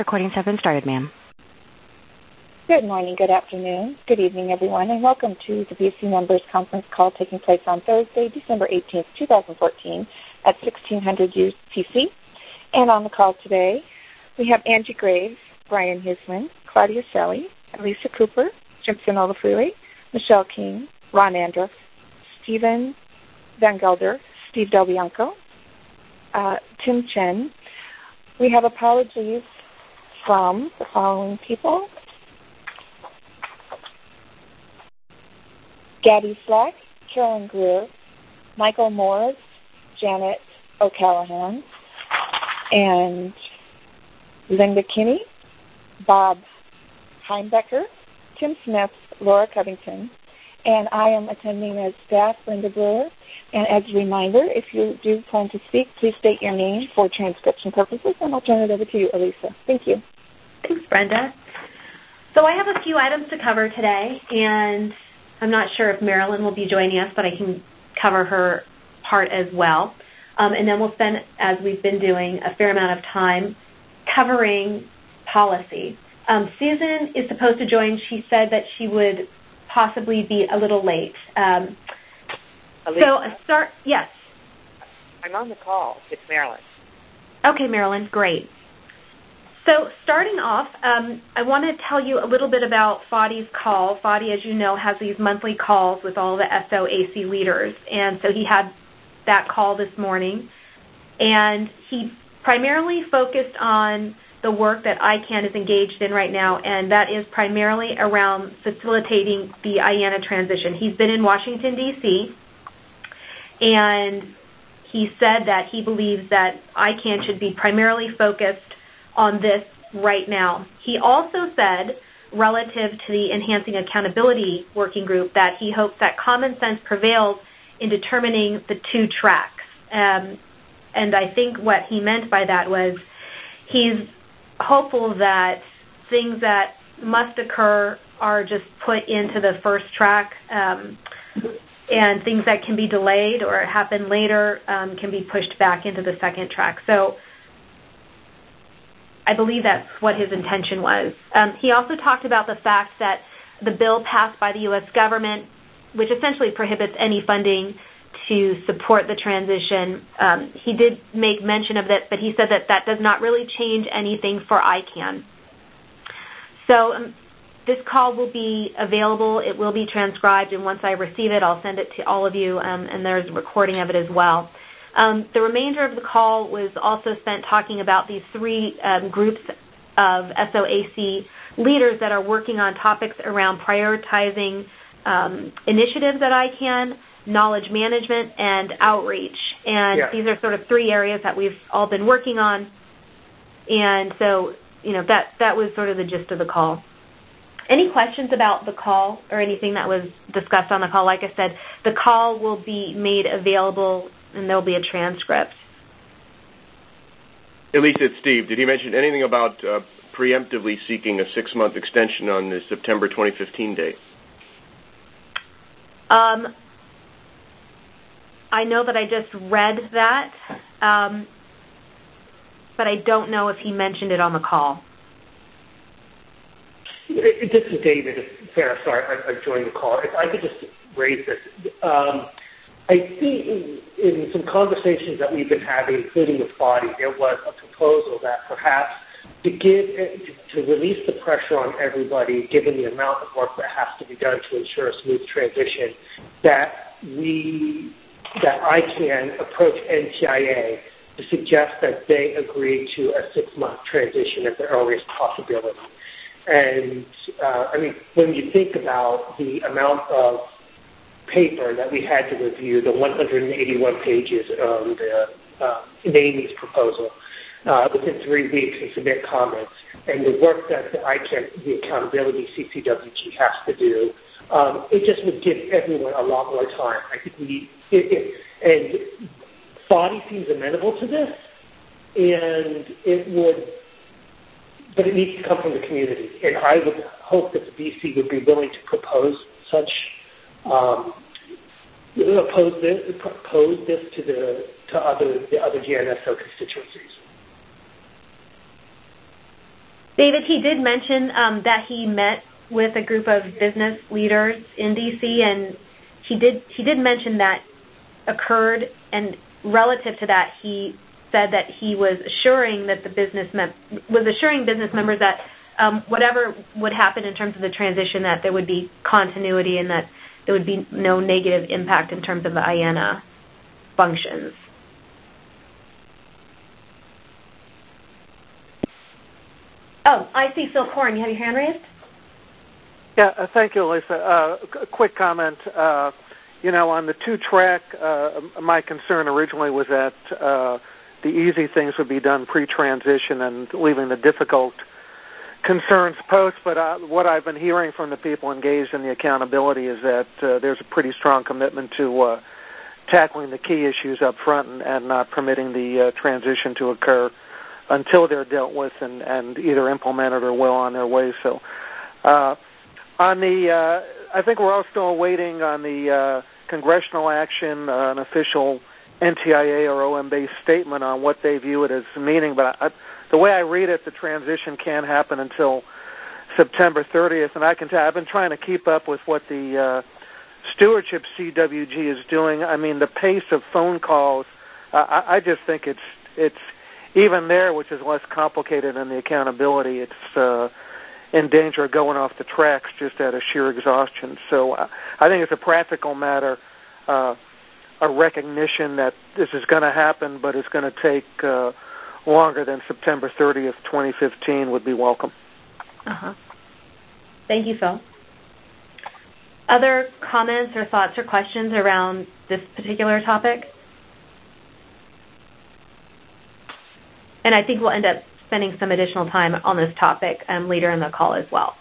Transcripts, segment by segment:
Recordings have been started, ma'am. Good morning, good afternoon, good evening, everyone, and welcome to the BC Members Conference call taking place on Thursday, December 18th, 2014 at 1600 UTC. And on the call today, we have Angie Graves, Brian Hisman, Claudia Shelley, Lisa Cooper, Jimson Olafure, Michelle King, Ron Andruff, Stephen Van Gelder, Steve Del Bianco, Tim Chen. We have apologies from the following people: Gabby Slack, Carolyn Greer, Michael Morris, Janet O'Callahan, and Linda Kinney, Bob Heimbecker, Tim Smith, Laura Covington, and I am attending as staff, Linda Brewer. And as a reminder, if you do plan to speak, please state your name for transcription purposes, and I'll turn it over to you, Elisa. Thank you. Thanks, Brenda. So I have a few items to cover today, and I'm not sure if Marilyn will be joining us, but I can cover her part as well. And then we'll spend, as we've been doing, a fair amount of time covering policy. Susan is supposed to join. She said that she would possibly be a little late. Yes. I'm on the call. It's Marilyn. Okay, Marilyn, great. So starting off, I want to tell you a little bit about FADI's call. FADI, as you know, has these monthly calls with all the SOAC leaders, and so he had that call this morning, and he primarily focused on the work that ICANN is engaged in right now, and that is primarily around facilitating the IANA transition. He's been in Washington, D.C., and he said that he believes that ICANN should be primarily focused on this right now. He also said, relative to the Enhancing Accountability Working Group, that he hopes that common sense prevails in determining the two tracks. And I think what he meant by that was he's hopeful that things that must occur are just put into the first track, and things that can be delayed or happen later can be pushed back into the second track. So I believe that's what his intention was. He also talked about the fact that the bill passed by the U.S. government, which essentially prohibits any funding to support the transition. He did make mention of that, but he said that that does not really change anything for ICANN. So this call will be available. It will be transcribed, and once I receive it, I'll send it to all of you, and there's a recording of it as well. The remainder of the call was also spent talking about these three groups of SOAC leaders that are working on topics around prioritizing initiatives at ICANN, knowledge management, and outreach. And these are sort of three areas that we've all been working on. And so, that was sort of the gist of the call. Any questions about the call or anything that was discussed on the call? Like I said, the call will be made available, and there will be a transcript. Elisa, it's Steve. Did he mention anything about preemptively seeking a 6-month extension on the September 2015 date? I know that I just read that, but I don't know if he mentioned it on the call. This is David. Fair. Sorry, I joined the call. If I could just raise this. I think in some conversations that we've been having, including with FADI, there was a proposal that perhaps to release the pressure on everybody, given the amount of work that has to be done to ensure a smooth transition, that ICANN approach NTIA to suggest that they agree to a 6-month transition at the earliest possibility. And, when you think about the amount of paper that we had to review, the 181 pages on the naming proposal, within 3 weeks and submit comments, and the work that the accountability CCWG has to do, it just would give everyone a lot more time. I think and FADI seems amenable to this, and but it needs to come from the community. And I would hope that the BC would be willing to propose such, propose this to the other GNSO constituencies. David, he did mention that he met with a group of business leaders in D.C., and he did mention that occurred, and relative to that, he said that he was assuring that business members that whatever would happen in terms of the transition, that there would be continuity and that there would be no negative impact in terms of the IANA functions. Oh, I see Phil Korn. You have your hand raised? Yeah, thank you, Lisa. A quick comment. On the two-track, my concern originally was that the easy things would be done pre-transition and leaving the difficult concerns post. But what I've been hearing from the people engaged in the accountability is that there's a pretty strong commitment to tackling the key issues up front and not permitting the transition to occur until they're dealt with and either implemented or well on their way. So I think we're all still waiting on the congressional action, an official NTIA or OM-based statement on what they view it as meaning. But the way I read it, the transition can't happen until September 30th. And I can tell I've been trying to keep up with what the stewardship CWG is doing. I mean, the pace of phone calls, I just think it's even there, which is less complicated than the accountability. It's in danger of going off the tracks just out of sheer exhaustion. So I think it's a practical matter, a recognition that this is going to happen, but it's going to take longer than September 30th, 2015 would be welcome. Uh-huh. Thank you, Phil. Other comments or thoughts or questions around this particular topic? And I think we'll end up spending some additional time on this topic later in the call as well.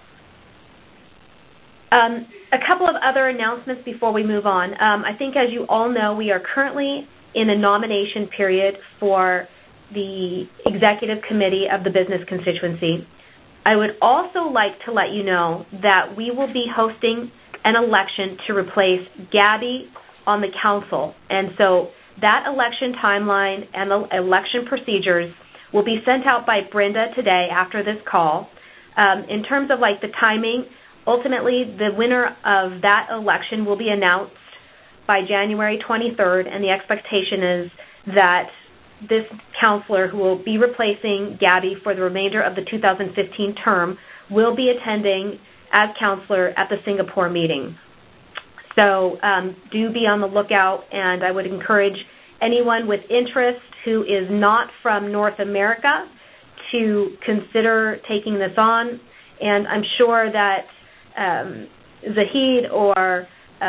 A couple of other announcements before we move on. I think, as you all know, we are currently in a nomination period for the executive committee of the business constituency. I would also like to let you know that we will be hosting an election to replace Gabby on the council. And so that election timeline and the election procedures will be sent out by Brenda today after this call. In terms of the timing, ultimately the winner of that election will be announced by January 23rd, and the expectation is that this counselor who will be replacing Gabby for the remainder of the 2015 term will be attending as counselor at the Singapore meeting. So do be on the lookout, and I would encourage anyone with interest who is not from North America to consider taking this on. And I'm sure that Zahid or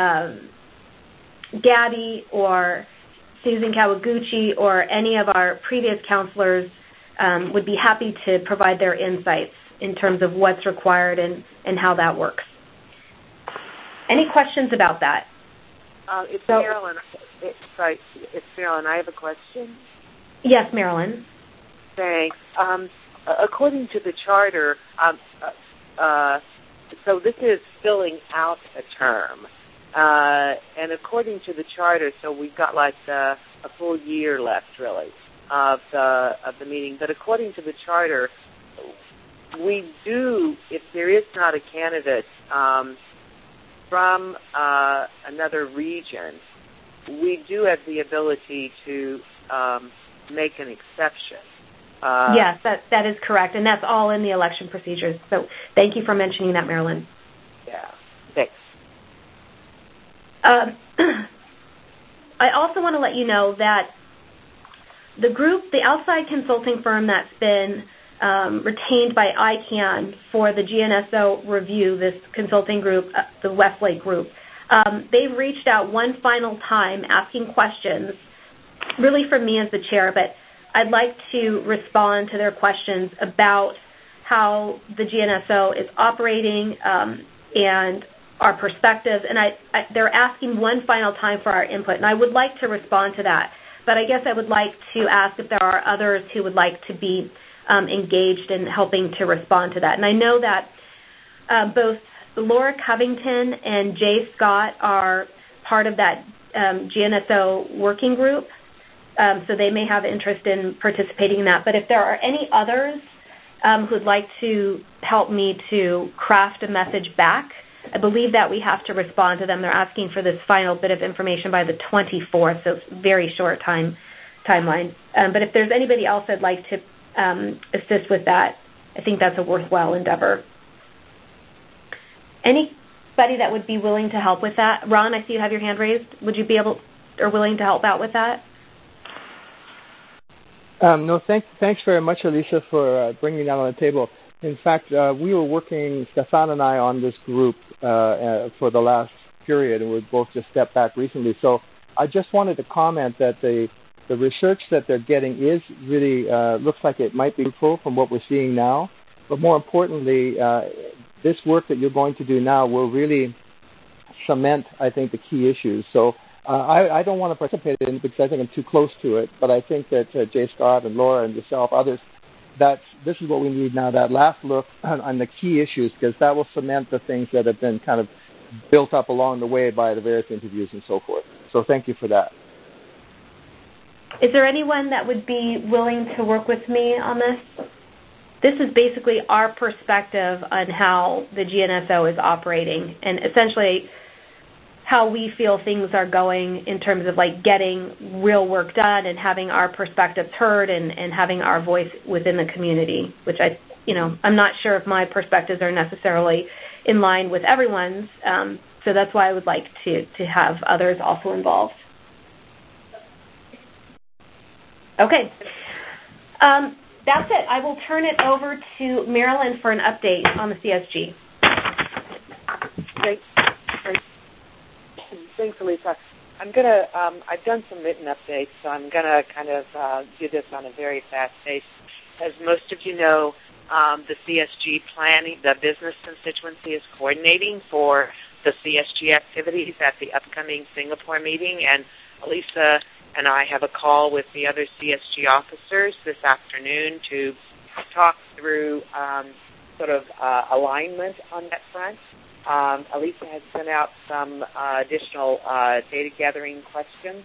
Gabby or Susan Kawaguchi or any of our previous counselors would be happy to provide their insights in terms of what's required and how that works. Any questions about that? It's Marilyn. It's Marilyn. I have a question. Yes, Marilyn. Thanks. According to the charter, so this is filling out a term. And according to the charter, so we've got a full year left, really, of the meeting. But according to the charter, we do, if there is not a candidate from another region, we do have the ability to make an exception. Yes, that is correct, and that's all in the election procedures. So thank you for mentioning that, Marilyn. Yeah, thanks. I also want to let you know that the outside consulting firm that's been retained by ICANN for the GNSO review, this consulting group, the Westlake Group, they've reached out one final time asking questions, really from me as the chair, but I'd like to respond to their questions about how the GNSO is operating and our perspectives, and they're asking one final time for our input, and I would like to respond to that, but I guess I would like to ask if there are others who would like to be engaged in helping to respond to that. And I know that both Laura Covington and Jay Scott are part of that GNSO working group, so they may have interest in participating in that. But if there are any others who'd like to help me to craft a message back. I believe that we have to respond to them. They're asking for this final bit of information by the 24th, so it's a very short timeline. But if there's anybody else that'd like to assist with that, I think that's a worthwhile endeavor. Anybody that would be willing to help with that? Ron, I see you have your hand raised. Would you be able or willing to help out with that? No, thanks very much, Elisa, for bringing that on the table. In fact, we were working, Stefan and I, on this group for the last period, and we've both just stepped back recently. So I just wanted to comment that the research that they're getting is really looks like it might be fruitful from what we're seeing now. But more importantly, this work that you're going to do now will really cement, I think, the key issues. So I don't want to participate in it because I think I'm too close to it, but I think that Jay Scott and Laura and yourself, others, this is what we need now, that last look on the key issues, because that will cement the things that have been kind of built up along the way by the various interviews and so forth. So thank you for that. Is there anyone that would be willing to work with me on this? This is basically our perspective on how the GNSO is operating and essentially how we feel things are going in terms of like getting real work done and having our perspectives heard and having our voice within the community, which I'm not sure if my perspectives are necessarily in line with everyone's. So that's why I would like to have others also involved. Okay. That's it. I will turn it over to Marilyn for an update on the CSG. Thanks, Elisa. I've done some written updates, so I'm going to kind of do this on a very fast pace. As most of you know, the CSG planning, the business constituency is coordinating for the CSG activities at the upcoming Singapore meeting, and Elisa and I have a call with the other CSG officers this afternoon to talk through sort of alignment on that front. Elisa has sent out some additional data gathering questions.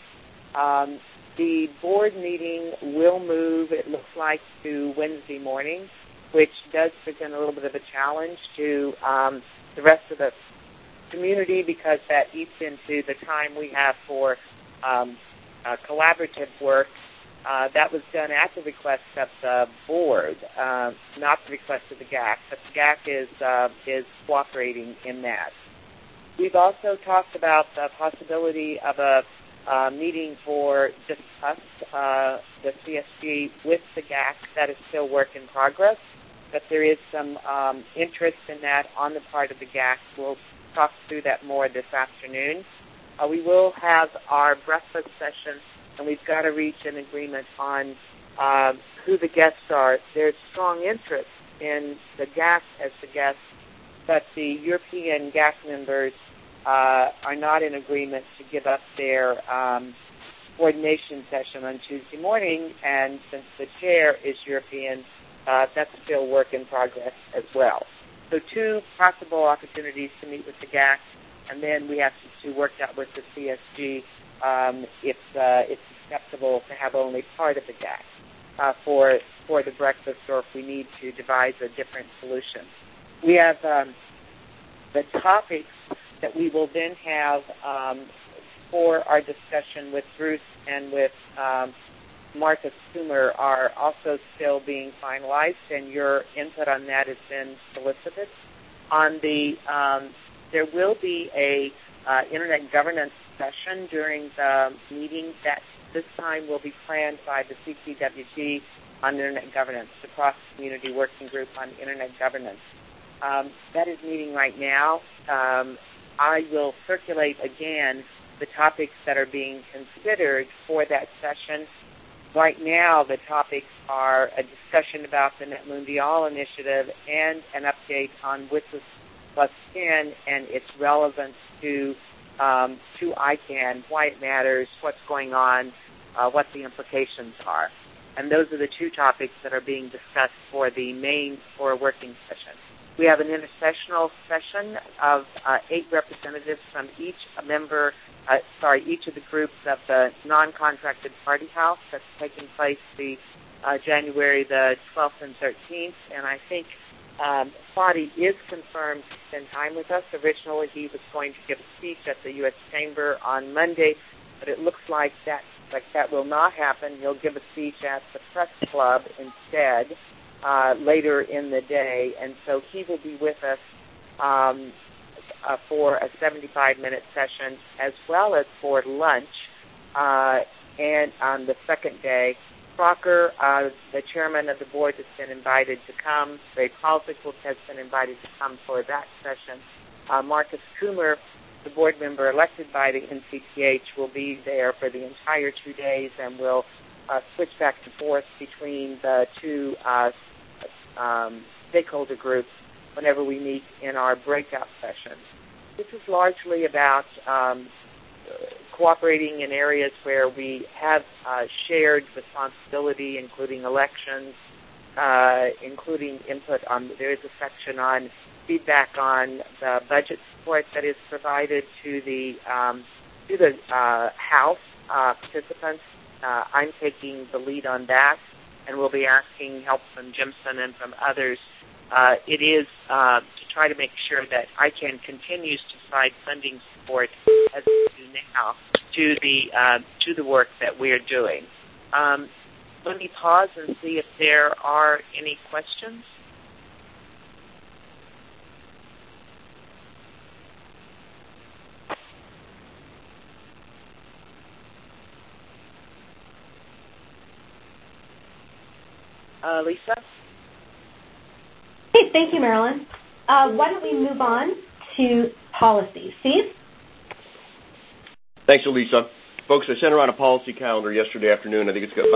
The board meeting will move, it looks like, to Wednesday morning, which does present a little bit of a challenge to the rest of the community because that eats into the time we have for collaborative work. That was done at the request of the board, not the request of the GAC, but the GAC is cooperating in that. We've also talked about the possibility of a meeting for discuss the CSG with the GAC. That is still work in progress, but there is some interest in that on the part of the GAC. We'll talk through that more this afternoon. We will have our breakfast session, and we've got to reach an agreement on who the guests are. There's strong interest in the GAC as the guests, but the European GAC members are not in agreement to give up their coordination session on Tuesday morning, and since the chair is European, that's still work in progress as well. So two possible opportunities to meet with the GAC, and then we have to work that with the CSG if it's acceptable to have only part of the GAC for the breakfast, or if we need to devise a different solution. We have the topics that we will then have for our discussion with Bruce and with Martha Sumer are also still being finalized, and your input on that has been solicited. On the there will be a Internet governance session during the meeting that this time will be planned by the CCWG on Internet governance, the cross-community working group on Internet governance. That is meeting right now. I will circulate again the topics that are being considered for that session. Right now, the topics are a discussion about the Net Mundial initiative and an update on WSIS plus 10 and its relevance to ICANN, why it matters, what's going on, what the implications are. And those are the two topics that are being discussed for the main working session. We have an intersessional session of 8 representatives from each of the groups of the non-contracted party house that's taking place the January the 12th and 13th, and I think Fadi is confirmed to spend time with us. Originally, he was going to give a speech at the U.S. Chamber on Monday, but it looks like that will not happen. He'll give a speech at the Press Club instead later in the day, and so he will be with us for a 75-minute session as well as for lunch. And on the second day, Crocker, the chairman of the board, has been invited to come. Ray Paulsik has been invited to come for that session. Marcus Coomer, the board member elected by the NCTH, will be there for the entire 2 days, and will switch back and forth between the two stakeholder groups whenever we meet in our breakout sessions. This is largely about cooperating in areas where we have shared responsibility, including elections, including input on, there is a section on feedback on the budget support that is provided to the House participants. I'm taking the lead on that, and we'll be asking help from Jimson and from others. It is to try to make sure that ICANN continues to provide funding support as we do now to the work that we are doing. Let me pause and see if there are any questions. Lisa? Hey, thank you, Marilyn. Why don't we move on to policy? Steve? Thanks, Elisa. Folks, I sent around a policy calendar yesterday afternoon. I think it's got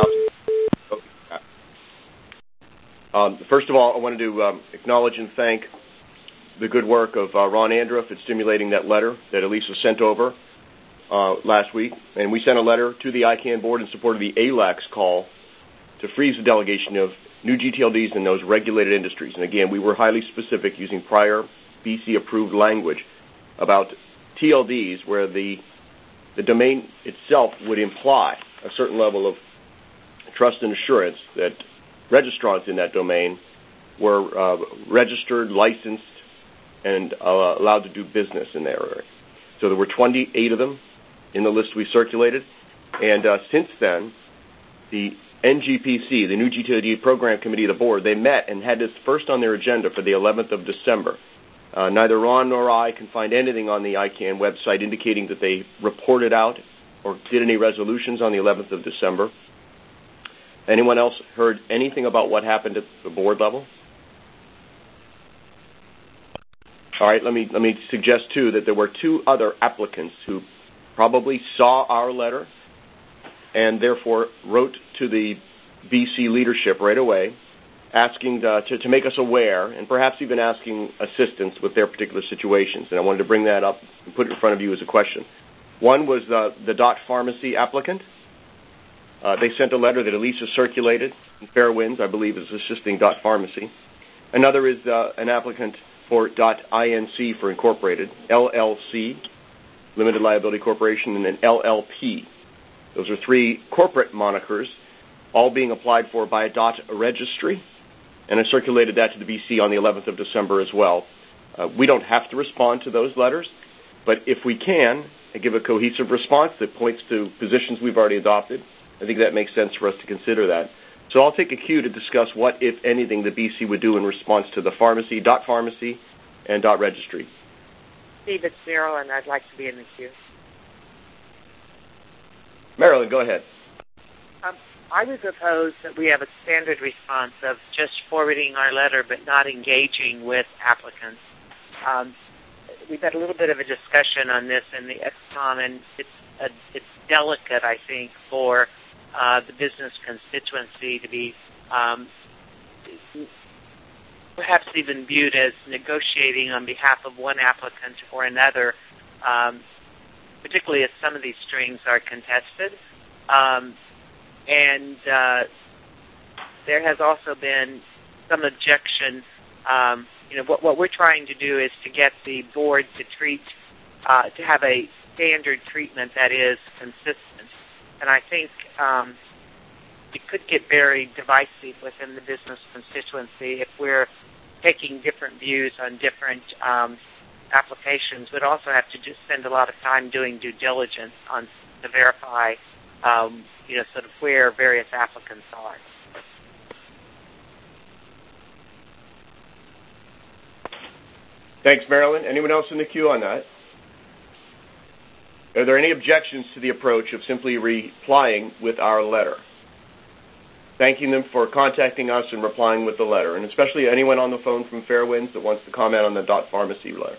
about... First of all, I wanted to acknowledge and thank the good work of Ron Andruff at stimulating that letter that Elisa sent over last week. And we sent a letter to the ICANN board in support of the ALAC's call to freeze the delegation of new GTLDs in those regulated industries. And again, we were highly specific using prior BC-approved language about TLDs where the domain itself would imply a certain level of trust and assurance that registrants in that domain were registered, licensed, and allowed to do business in that area. So there were 28 of them in the list we circulated. And since then, the NGPC, the New GTLD Program Committee of the board, they met and had this first on their agenda for the 11th of December. Neither Ron nor I can find anything on the ICANN website indicating that they reported out or did any resolutions on the 11th of December. Anyone else heard anything about what happened at the board level? All right, let me suggest, too, that there were two other applicants who probably saw our letter and therefore wrote to the BC leadership right away, asking to make us aware and perhaps even asking assistance with their particular situations. And I wanted to bring that up and put it in front of you as a question. One was the Dot Pharmacy applicant. They sent a letter that Elisa circulated. Fairwinds, I believe, is assisting Dot Pharmacy. Another is an applicant for Dot INC for Incorporated, LLC, Limited Liability Corporation, and an LLP. Those are three corporate monikers, all being applied for by a Dot registry, and I circulated that to the BC on the 11th of December as well. We don't have to respond to those letters, but if we can give a cohesive response that points to positions we've already adopted, I think that makes sense for us to consider that. So I'll take a cue to discuss what, if anything, the BC would do in response to the pharmacy, Dot Pharmacy, and Dot Registry. Steve, it's Marilyn. I'd like to be in the queue. Marilyn, go ahead. I would propose that we have a standard response of just forwarding our letter but not engaging with applicants. We've had a little bit of a discussion on this in the ExCom, and it's delicate, I think, for the business constituency to be perhaps even viewed as negotiating on behalf of one applicant or another, particularly as some of these strings are contested. And there has also been some objection. What we're trying to do is to get the board to have a standard treatment that is consistent. And I think it could get very divisive within the business constituency if we're taking different views on different applications. We'd also have to just spend a lot of time doing due diligence to verify, sort of where various applicants are. Thanks, Marilyn. Anyone else in the queue on that? Are there any objections to the approach of simply replying with our letter? Thanking them for contacting us and replying with the letter, and especially anyone on the phone from Fairwinds that wants to comment on the .pharmacy letter.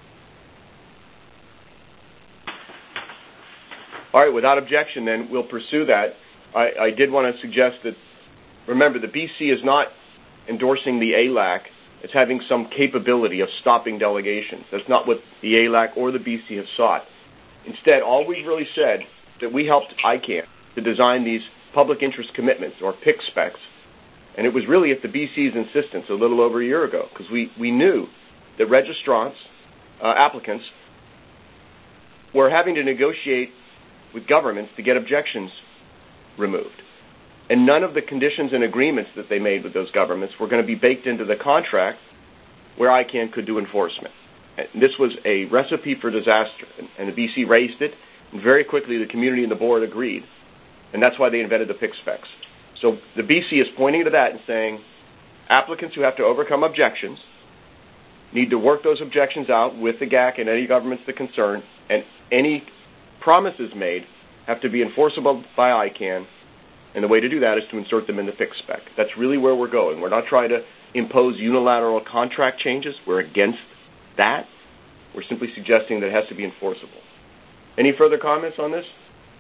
All right, without objection, then, we'll pursue that. I did want to suggest that, remember, the BC is not endorsing the ALAC as having some capability of stopping delegations. That's not what the ALAC or the BC have sought. Instead, all we've really said that we helped ICANN to design these public interest commitments, or PIC specs, and it was really at the BC's insistence a little over a year ago, because we knew that registrants, applicants, were having to negotiate with governments to get objections removed. And none of the conditions and agreements that they made with those governments were going to be baked into the contract where ICANN could do enforcement. And this was a recipe for disaster, and the BC raised it, and very quickly the community and the board agreed, and that's why they invented the PIC specs. So the BC is pointing to that and saying applicants who have to overcome objections need to work those objections out with the GAC and any governments that concern, and any promises made have to be enforceable by ICANN, and the way to do that is to insert them in the PIC spec. That's really where we're going. We're not trying to impose unilateral contract changes. We're against that. We're simply suggesting that it has to be enforceable. Any further comments on this?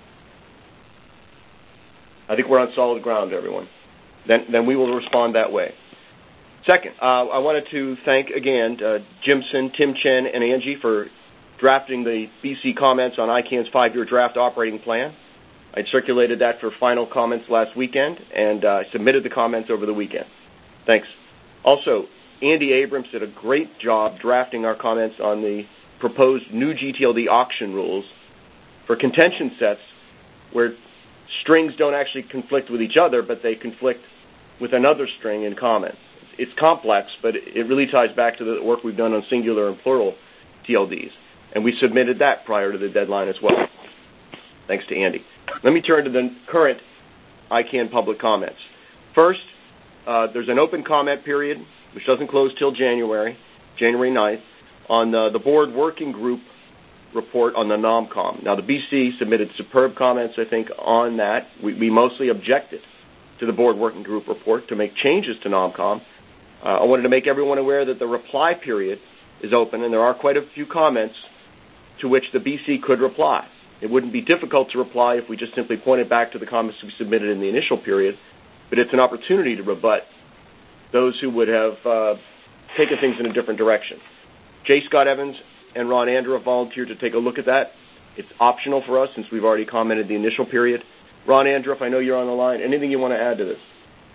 I think we're on solid ground, everyone. Then we will respond that way. Second, I wanted to thank again Jimson, Tim Chen, and Angie for drafting the BC comments on ICANN's 5-year draft operating plan. I circulated that for final comments last weekend, and I submitted the comments over the weekend. Thanks. Also, Andy Abrams did a great job drafting our comments on the proposed new GTLD auction rules for contention sets where strings don't actually conflict with each other, but they conflict with another string in common. It's complex, but it really ties back to the work we've done on singular and plural TLDs. And we submitted that prior to the deadline as well. Thanks to Andy. Let me turn to the current ICANN public comments. First, there's an open comment period, which doesn't close till January 9th, on the board working group report on the NOMCOM. Now, the BC submitted superb comments, I think, on that. We mostly objected to the board working group report to make changes to NOMCOM. I wanted to make everyone aware that the reply period is open, and there are quite a few comments to which the BC could reply. It wouldn't be difficult to reply if we just simply pointed back to the comments we submitted in the initial period, but it's an opportunity to rebut those who would have taken things in a different direction. J. Scott Evans and Ron Andrew have volunteered to take a look at that. It's optional for us since we've already commented the initial period. Ron Andrew, I know you're on the line. Anything you want to add to this?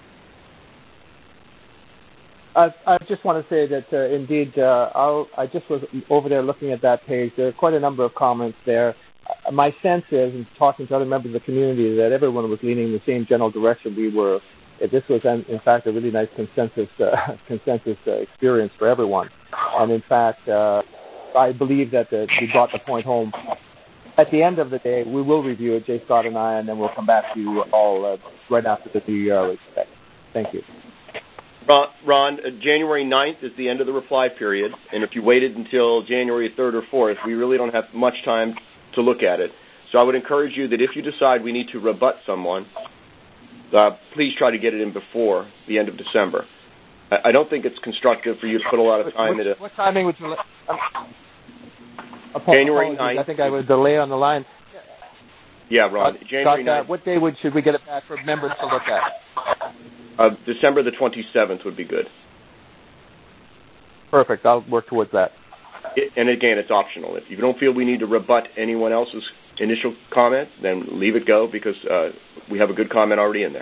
I just want to say that, indeed, I just was over there looking at that page. There are quite a number of comments there. My sense is, in talking to other members of the community, that everyone was leaning in the same general direction we were. This was, in fact, a really nice consensus experience for everyone. And, in fact, I believe that we got the point home. At the end of the day, we will review it, Jay Scott and I, and then we'll come back to you all right after the New Year, I expect. Thank you. Ron, January 9th is the end of the reply period, and if you waited until January 3rd or 4th, we really don't have much time to look at it. So I would encourage you that if you decide we need to rebut someone, please try to get it in before the end of December. I don't think it's constructive for you to put a lot of time into... What timing would you... January 9th. I think I would delay on the line. Yeah, Ron. January 9th. What day should we get it back for members to look at? December the 27th would be good. Perfect. I'll work towards that. And again, it's optional. If you don't feel we need to rebut anyone else's initial comment, then leave it go because we have a good comment already in there.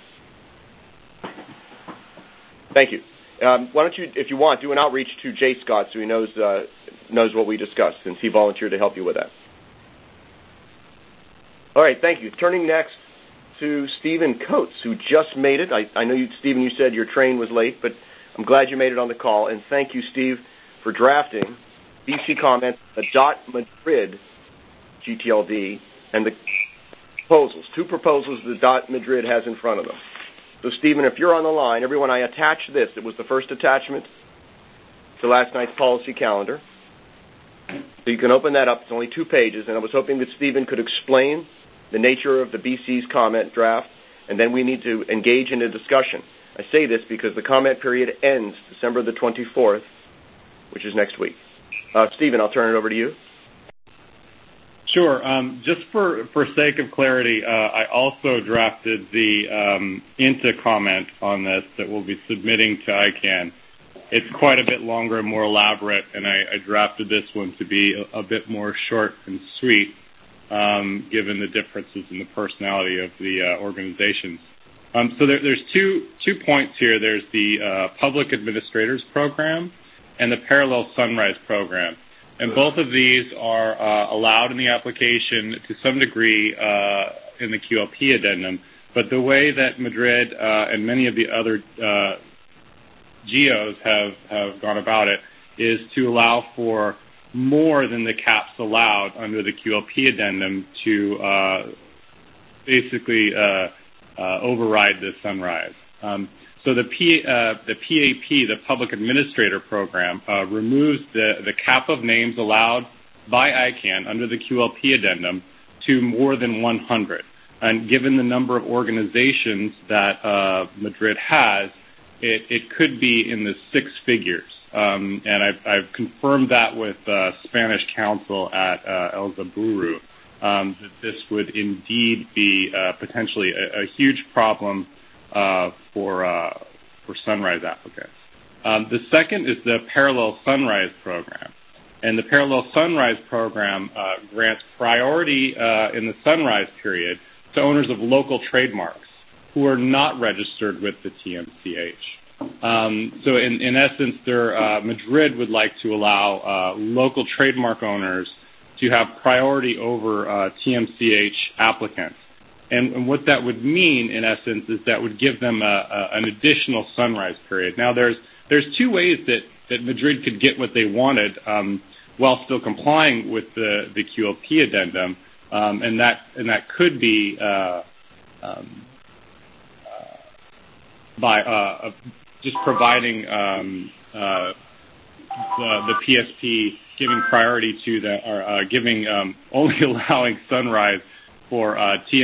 Thank you. Why don't you, if you want, do an outreach to Jay Scott so he knows what we discussed, since he volunteered to help you with that. All right, thank you. Turning next to Stephen Coates, who just made it. I know, Stephen, you said your train was late, but I'm glad you made it on the call. And thank you, Steve, for drafting BC comments, the .Madrid GTLD, and the proposals, 2 proposals the .Madrid has in front of them. So, Stephen, if you're on the line, everyone, I attached this. It was the first attachment to last night's policy calendar. So you can open that up. It's only 2 pages, and I was hoping that Stephen could explain the nature of the BC's comment draft, and then we need to engage in a discussion. I say this because the comment period ends December the 24th, which is next week. Stephen, I'll turn it over to you. Sure. Just for sake of clarity, I also drafted the INTA comment on this that we'll be submitting to ICANN. It's quite a bit longer and more elaborate, and I drafted this one to be a bit more short and sweet, given the differences in the personality of the organizations. So there's two points here. There's the Public Administrators Program and the Parallel Sunrise Program. And both of these are allowed in the application to some degree in the QLP addendum. But the way that Madrid and many of the other geos have gone about it is to allow for more than the caps allowed under the QLP addendum to basically override the Sunrise. So the PAP, the Public Administrator Program, removes the cap of names allowed by ICANN under the QLP addendum to more than 100. And given the number of organizations that Madrid has, it could be in the 6 figures. And I've confirmed that with Spanish counsel at El Zaburu, that this would indeed be potentially a huge problem for Sunrise applicants. The second is the Parallel Sunrise Program. And the Parallel Sunrise Program grants priority in the Sunrise period to owners of local trademarks who are not registered with the TMCH. So in essence, Madrid would like to allow local trademark owners to have priority over TMCH applicants. And what that would mean, in essence, is that would give them an additional Sunrise period. Now, there's 2 ways that Madrid could get what they wanted while still complying with the QLP addendum, and that could be by just providing the PSP giving priority to only allowing Sunrise for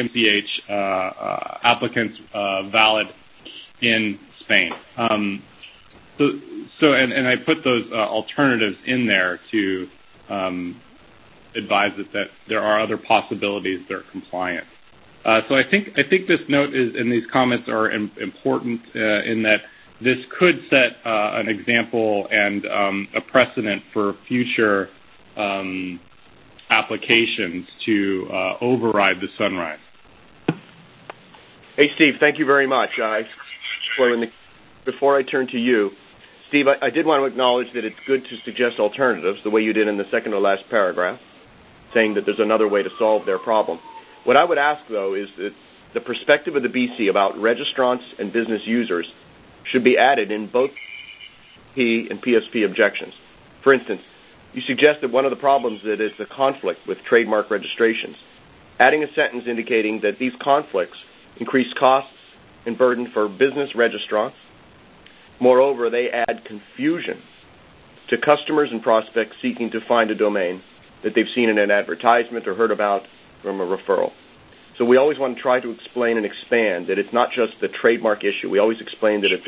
TMCH applicants valid in Spain. So I put those alternatives in there to advise that there are other possibilities that are compliant. So I think this note and these comments are important in that this could set an example and a precedent for future applications to override the Sunrise. Hey, Steve, thank you very much. Before I turn to you, Steve, I did want to acknowledge that it's good to suggest alternatives, the way you did in the second to last paragraph, saying that there's another way to solve their problem. What I would ask, though, is that the perspective of the BC about registrants and business users should be added in both P and PSP objections. For instance, you suggest that one of the problems is a conflict with trademark registrations. Adding a sentence indicating that these conflicts increase costs and burden for business registrants. Moreover, they add confusion to customers and prospects seeking to find a domain that they've seen in an advertisement or heard about from a referral. So we always want to try to explain and expand that it's not just the trademark issue. We always explain that it's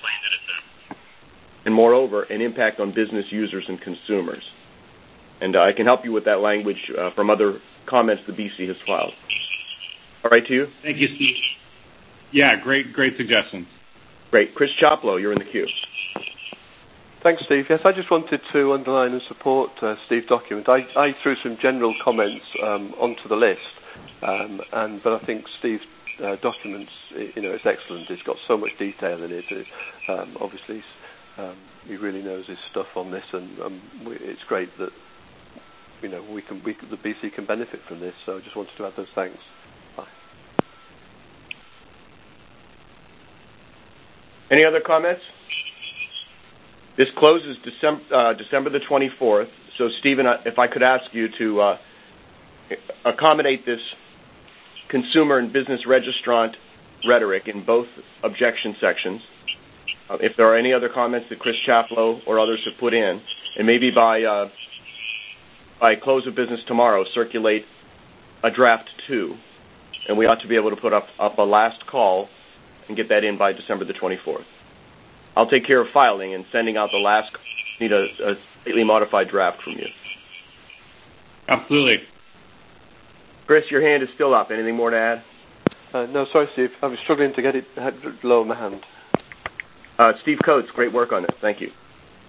and moreover, an impact on business users and consumers. And I can help you with that language from other comments the BC has filed. All right to you? Thank you, Steve. Yeah, great suggestions. Great. Chris Chaplow, you're in the queue. Thanks, Steve. Yes, I just wanted to underline and support Steve's document. I threw some general comments onto the list, but I think Steve's documents, it's excellent. It's got so much detail in it. Obviously, he really knows his stuff on this, and it's great that the BC can benefit from this. So I just wanted to add those thanks. Bye. Any other comments? This closes December the 24th. So, Stephen, if I could ask you to accommodate this consumer and business registrant rhetoric in both objection sections. If there are any other comments that Chris Chaplow or others have put in, and maybe by close of business tomorrow, circulate a draft 2, and we ought to be able to put up a last call and get that in by December the 24th. I'll take care of filing and sending out the last. Need a slightly modified draft from you. Absolutely. Chris, your hand is still up. Anything more to add? No, sorry, Steve. I was struggling to get it lower my hand. Steve Coates, great work on this. Thank you.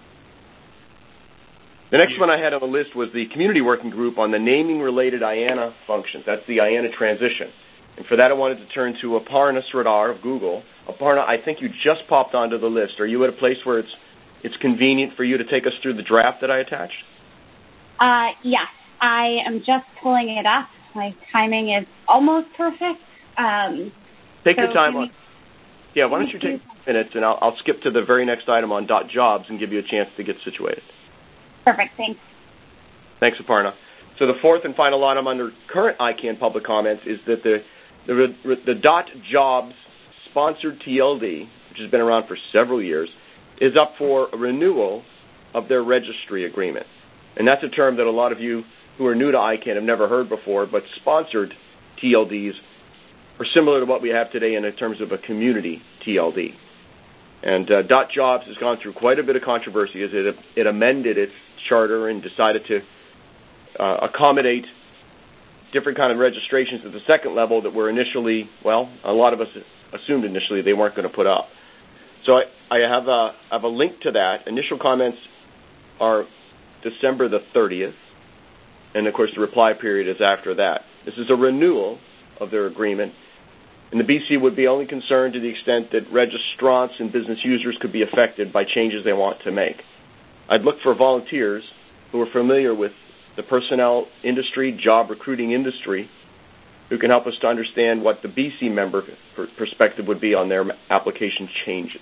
The next one I had on the list was the Community Working Group on the naming-related IANA functions. That's the IANA transition. And for that, I wanted to turn to Aparna Sridhar of Google. Aparna, I think you just popped onto the list. Are you at a place where it's convenient for you to take us through the draft that I attached? Yes. I am just pulling it up. My timing is almost perfect. Take your time on. Yeah, why don't you take minutes, and I'll skip to the very next item on .jobs and give you a chance to get situated. Perfect. Thanks. Thanks, Aparna. So the fourth and final item under current ICANN public comments is that the .jobs sponsored TLD, which has been around for several years, is up for a renewal of their registry agreement. And that's a term that a lot of you who are new to ICANN have never heard before, but sponsored TLDs are similar to what we have today in terms of a community TLD. And .jobs has gone through quite a bit of controversy as it amended its charter and decided to accommodate different kind of registrations at the second level that were initially, well, a lot of us assumed initially they weren't going to put up. So I have a link to that. Initial comments are December the 30th, and of course the reply period is after that. This is a renewal of their agreement, and the BC would be only concerned to the extent that registrants and business users could be affected by changes they want to make. I'd look for volunteers who are familiar with the personnel industry, job recruiting industry, who can help us to understand what the BC member perspective would be on their application changes.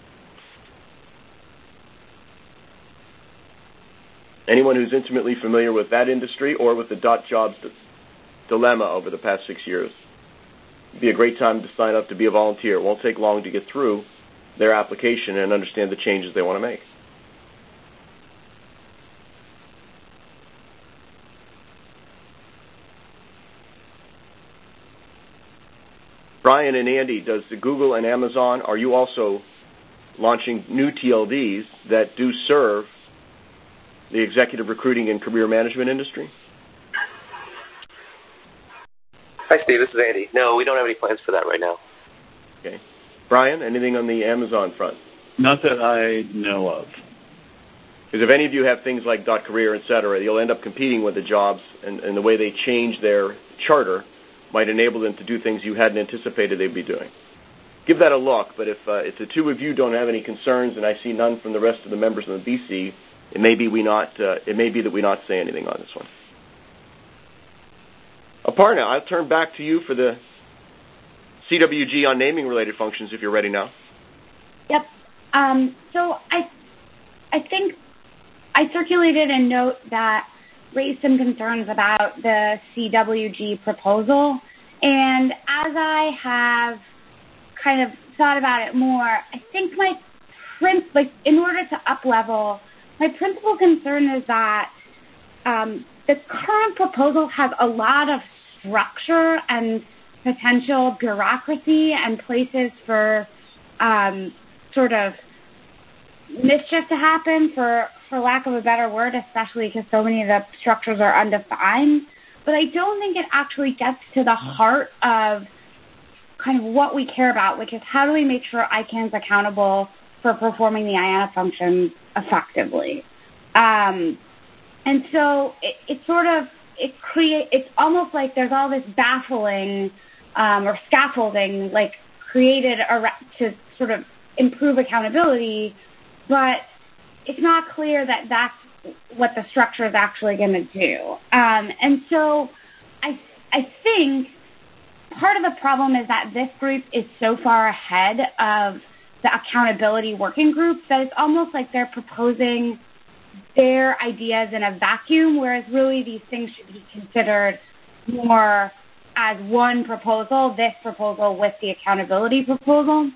Anyone who's intimately familiar with that industry or with the .jobs dilemma over the past 6 years, it'd be a great time to sign up to be a volunteer. It won't take long to get through their application and understand the changes they want to make. Brian and Andy, does the Google and Amazon, are you also launching new TLDs that do serve the executive recruiting and career management industry? Hi, Steve. This is Andy. No, we don't have any plans for that right now. Okay. Brian, anything on the Amazon front? Not that I know of. Because if any of you have things like .career, et cetera, you'll end up competing with the jobs, and the way they change their charter might enable them to do things you hadn't anticipated they'd be doing. Give that a look, but if the two of you don't have any concerns, and I see none from the rest of the members of the BC, it may be that we not say anything on this one. Aparna, I'll turn back to you for the CWG on naming-related functions if you're ready now. Yep. So I think I circulated a note that raised some concerns about the CWG proposal, and as I have kind of thought about it more, I think in order to up-level, my principal concern is that the current proposal has a lot of structure and potential bureaucracy and places for sort of mischief to happen, for lack of a better word, especially because so many of the structures are undefined. But I don't think it actually gets to the heart of kind of what we care about, which is how do we make sure ICANN's accountable for performing the IANA functions effectively. And so it's almost like there's all this baffling or scaffolding like created to sort of improve accountability, but it's not clear that that's what the structure is actually going to do. And so I think part of the problem is that this group is so far ahead of the the accountability working group, that it's almost like they're proposing their ideas in a vacuum, whereas really these things should be considered more as one proposal, this proposal with the accountability proposal.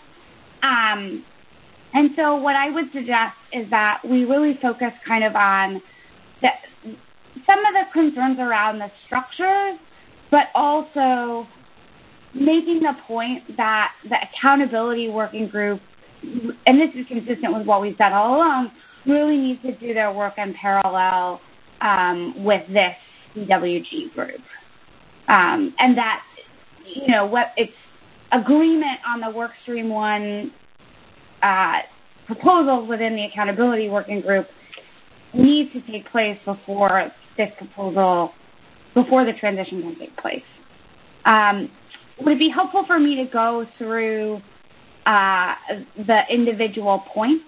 And so what I would suggest is that we really focus kind of on some of the concerns around the structure, but also making the point that the accountability working group, and this is consistent with what we've said all along, really needs to do their work in parallel with this CWG group. And that, what it's agreement on the workstream one proposals within the accountability working group needs to take place before the transition can take place. Would it be helpful for me to go through the individual points?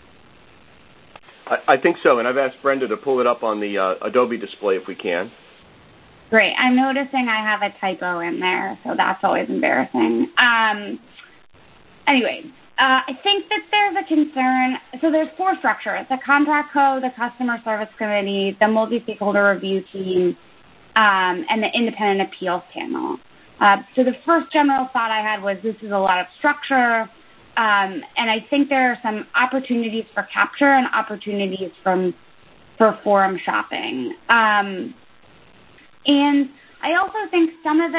I think so, and I've asked Brenda to pull it up on the Adobe display if we can. Great. I'm noticing I have a typo in there, so that's always embarrassing. Anyway, I think that there's a concern. So there's 4 structures: the contract co, the customer service committee, the multi-stakeholder review team, and the independent appeals panel. So the first general thought I had was this is a lot of structure, and I think there are some opportunities for capture and opportunities for forum shopping. And I also think some of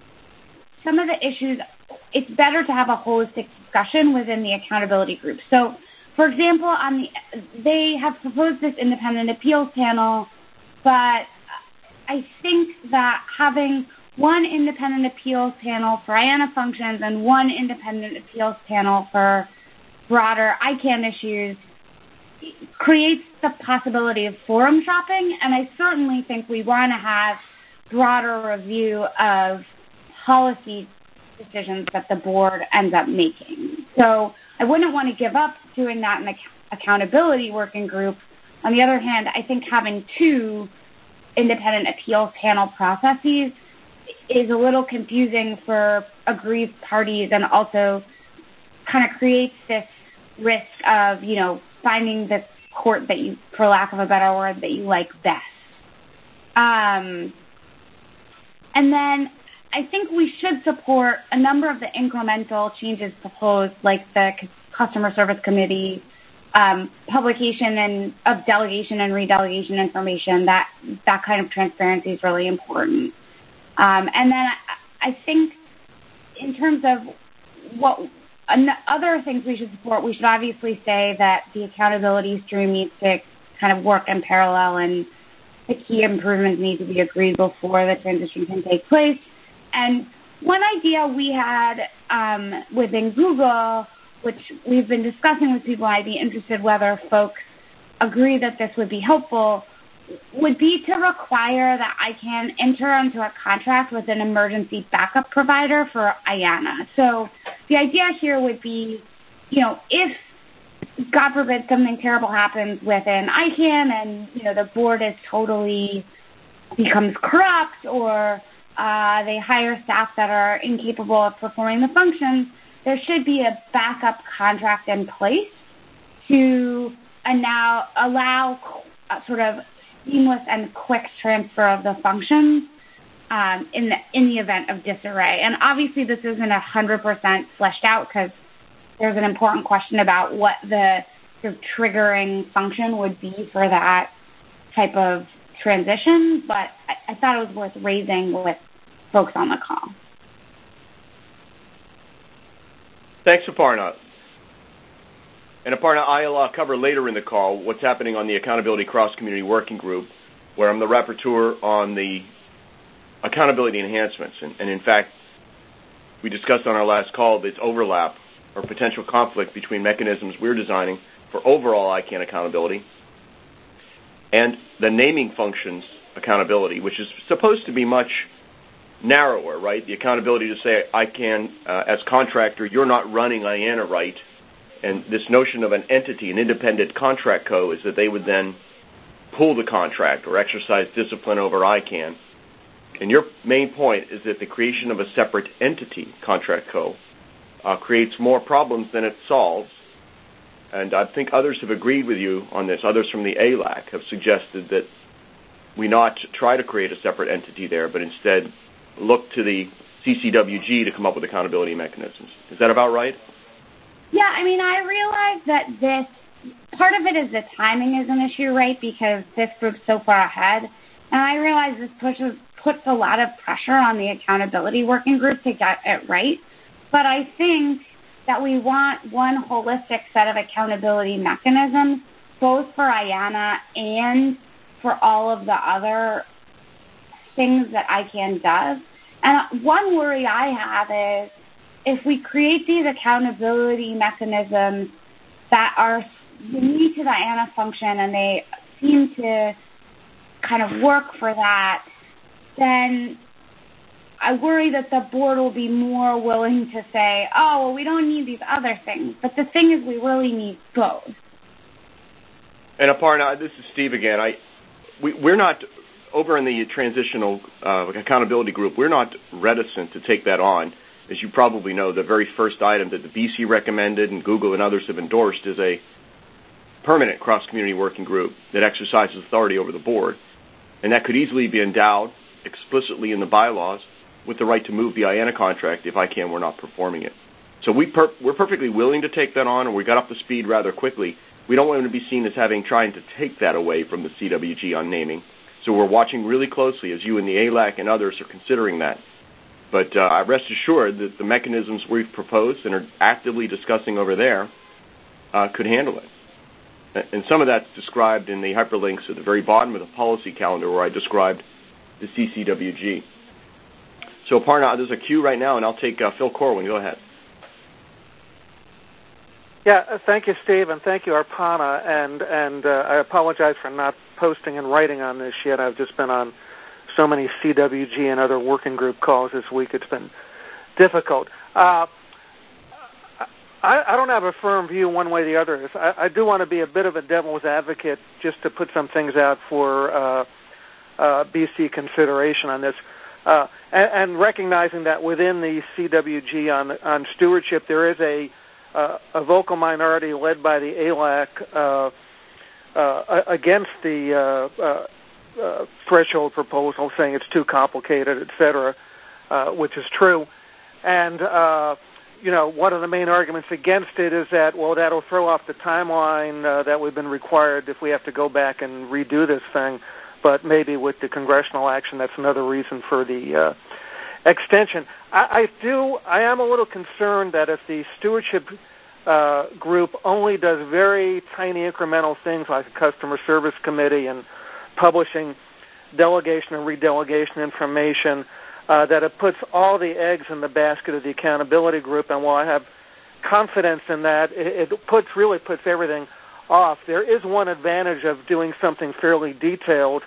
the issues, it's better to have a holistic discussion within the accountability group. So, for example, they have proposed this independent appeals panel, but I think that having one independent appeals panel for IANA functions and one independent appeals panel for broader ICANN issues creates the possibility of forum shopping, and I certainly think we want to have broader review of policy decisions that the board ends up making. So I wouldn't want to give up doing that in the accountability working group. On the other hand, I think having 2 independent appeals panel processes is a little confusing for aggrieved parties and also kind of creates this risk of, finding the court that you, for lack of a better word, that you like best. And then I think we should support a number of the incremental changes proposed, like the customer service committee, publication of delegation and redelegation information. That kind of transparency is really important. And then I think in terms of what other things we should support, we should obviously say that the accountability stream needs to kind of work in parallel, and the key improvements need to be agreed before the transition can take place. And one idea we had within Google, which we've been discussing with people, I'd be interested whether folks agree that this would be helpful, would be to require that ICANN enter into a contract with an emergency backup provider for IANA. So the idea here would be, if, God forbid, something terrible happens within ICANN and, the board becomes corrupt, or they hire staff that are incapable of performing the functions, there should be a backup contract in place to allow sort of seamless and quick transfer of the functions in the event of disarray. And obviously this isn't 100% fleshed out because there's an important question about what the sort of triggering function would be for that type of transition, but I thought it was worth raising with folks on the call. Thanks, Aparna. And Aparna, I'll cover later in the call what's happening on the Accountability Cross-Community Working Group, where I'm the rapporteur on the accountability enhancements. And in fact, we discussed on our last call this overlap or potential conflict between mechanisms we're designing for overall ICANN accountability and the naming functions accountability, which is supposed to be much narrower, right? The accountability to say, ICANN, as contractor, you're not running IANA right. And this notion of an entity, an independent contract co, is that they would then pull the contract or exercise discipline over ICANN. And your main point is that the creation of a separate entity, contract co, creates more problems than it solves. And I think others have agreed with you on this. Others from the ALAC have suggested that we not try to create a separate entity there, but instead look to the CCWG to come up with accountability mechanisms. Is that about right? Yeah, I mean, I realize that part of it is the timing is an issue, right, because this group's so far ahead. And I realize this puts a lot of pressure on the accountability working group to get it right. But I think that we want one holistic set of accountability mechanisms, both for IANA and for all of the other things that ICANN does. And one worry I have is if we create these accountability mechanisms that are unique to the IANA function and they seem to kind of work for that, then I worry that the board will be more willing to say, oh, well, we don't need these other things. But the thing is, we really need both. And Aparna, this is Steve again. We're not, over in the transitional accountability group, we're not reticent to take that on. As you probably know, the very first item that the BC recommended and Google and others have endorsed is a permanent cross-community working group that exercises authority over the board. And that could easily be endowed explicitly in the bylaws with the right to move the IANA contract if ICANN were not performing it. So we're perfectly willing to take that on, and we got up to speed rather quickly. We don't want to be seen as trying to take that away from the CWG on naming. So we're watching really closely as you and the ALAC and others are considering that. But rest assured that the mechanisms we've proposed and are actively discussing over there could handle it. And some of that's described in the hyperlinks at the very bottom of the policy calendar where I described the CCWG. So, Aparna, there's a queue right now, and I'll take Phil Corwin. Go ahead. Yeah, thank you, Steve, and thank you, Aparna. And I apologize for not posting and writing on this yet. I've just been on so many CWG and other working group calls this week. It's been difficult. I don't have a firm view one way or the other. I do want to be a bit of a devil's advocate just to put some things out for BC consideration on this. And recognizing that within the CWG on stewardship, there is a vocal minority led by the ALAC against the threshold proposal, saying it's too complicated, et cetera, which is true. And, one of the main arguments against it is that, well, that'll throw off the timeline that we've been required if we have to go back and redo this thing. But maybe with the congressional action, that's another reason for the extension. I am a little concerned that if the stewardship group only does very tiny incremental things like a customer service committee and publishing delegation and redelegation information, that it puts all the eggs in the basket of the accountability group. And while I have confidence in that, it really puts everything off. There is one advantage of doing something fairly detailed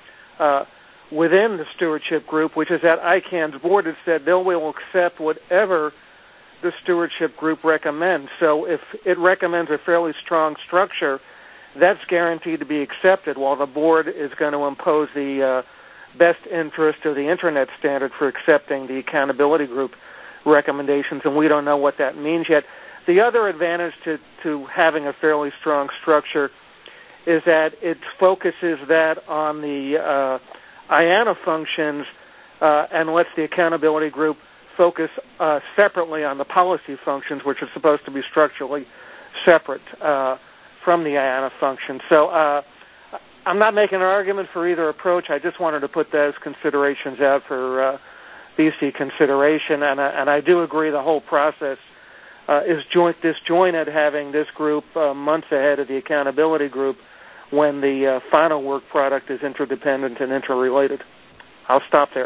within the stewardship group, which is that ICANN's board has said they will accept whatever the stewardship group recommends. So if it recommends a fairly strong structure, that's guaranteed to be accepted, while the board is going to impose the best interest of the Internet standard for accepting the accountability group recommendations, and we don't know what that means yet. The other advantage to having a fairly strong structure is that it focuses that on the IANA functions and lets the accountability group focus separately on the policy functions, which are supposed to be structurally separate from the IANA function. So I'm not making an argument for either approach. I just wanted to put those considerations out for BC consideration, and I do agree the whole process is disjointed, having this group months ahead of the accountability group when the final work product is interdependent and interrelated. I'll stop there.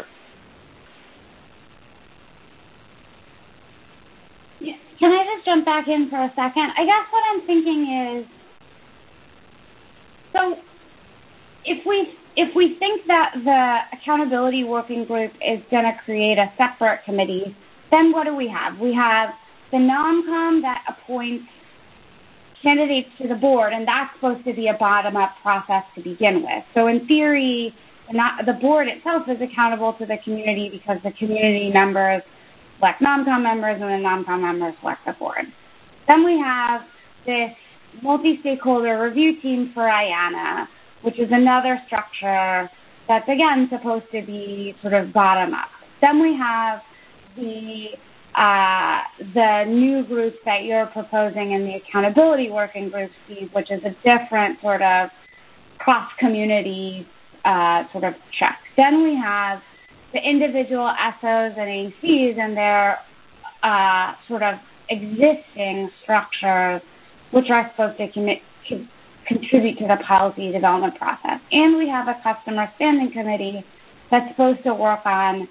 Can I just jump back in for a second? I guess what I'm thinking is, so if we think that the accountability working group is going to create a separate committee, then what do we have? We have the NOMCOM that appoints candidates to the board, and that's supposed to be a bottom-up process to begin with. So in theory, the board itself is accountable to the community because the community members select non-com members, and the non-com members select the board. Then we have this multi-stakeholder review team for IANA, which is another structure that's, again, supposed to be sort of bottom-up. Then we have the new group that you're proposing in the accountability working group, Steve, which is a different sort of cross-community sort of check. Then we have the individual SOs and ACs and their sort of existing structures, which are supposed to contribute to the policy development process. And we have a customer standing committee that's supposed to work on